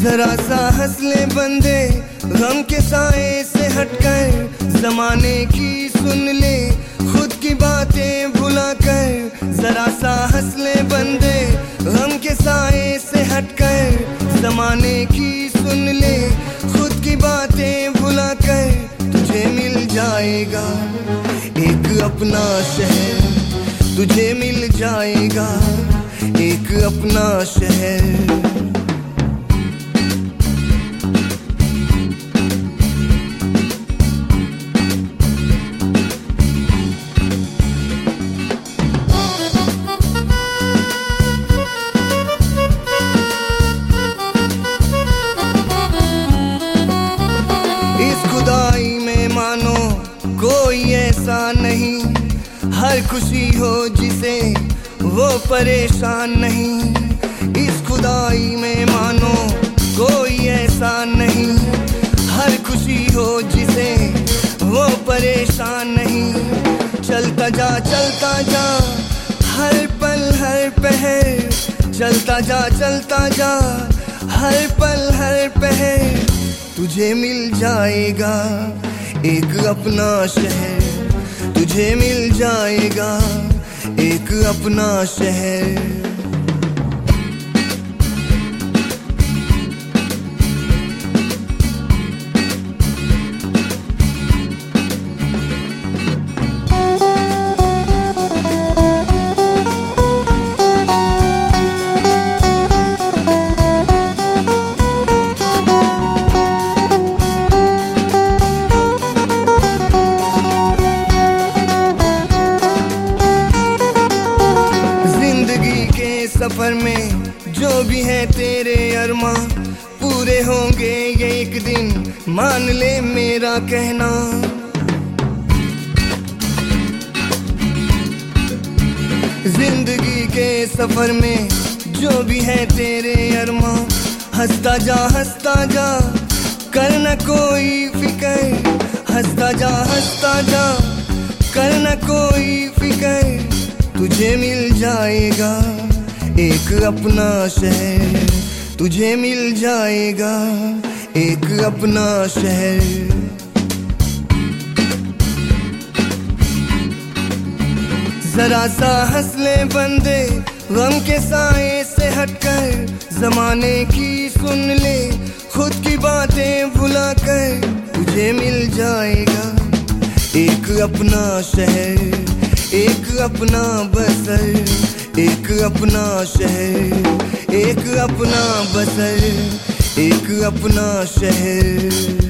जरा सा हंस ले बंदे गम के साए से हटकर, जमाने की सुन ले खुद की बातें भुला कर। जरा सा हंस ले बंदे गम के साए से हटकर, जमाने की सुन ले खुद की बातें भुला कर। तुझे मिल जाएगा एक अपना शहर, तुझे मिल जाएगा एक अपना शहर। खुदाई में मानो कोई ऐसा नहीं, हर खुशी हो जिसे वो परेशान नहीं। इस खुदाई में मानो कोई ऐसा नहीं, हर खुशी हो जिसे वो परेशान नहीं। चलता जा हर पल हर पहर, चलता जा हर पल हर पहर। तुझे मिल जाएगा एक अपना शहर, तुझे मिल जाएगा एक अपना शहर। सफर में जो भी है तेरे अरमा पूरे होंगे ये एक दिन, मान ले मेरा कहना। जिंदगी के सफर में जो भी है तेरे अरमा, हंसता जा कर न कोई फिकर, हंसता जा कर न कोई फिकर। तुझे मिल जाएगा एक अपना शहर, तुझे मिल जाएगा एक अपना शहर। जरा सा हंस ले बंदे गम के साए से हटकर, जमाने की सुन ले खुद की बातें भुला कर। तुझे मिल जाएगा एक अपना शहर, एक अपना बसर, एक अपना शहर, एक अपना बसर, एक अपना शहर।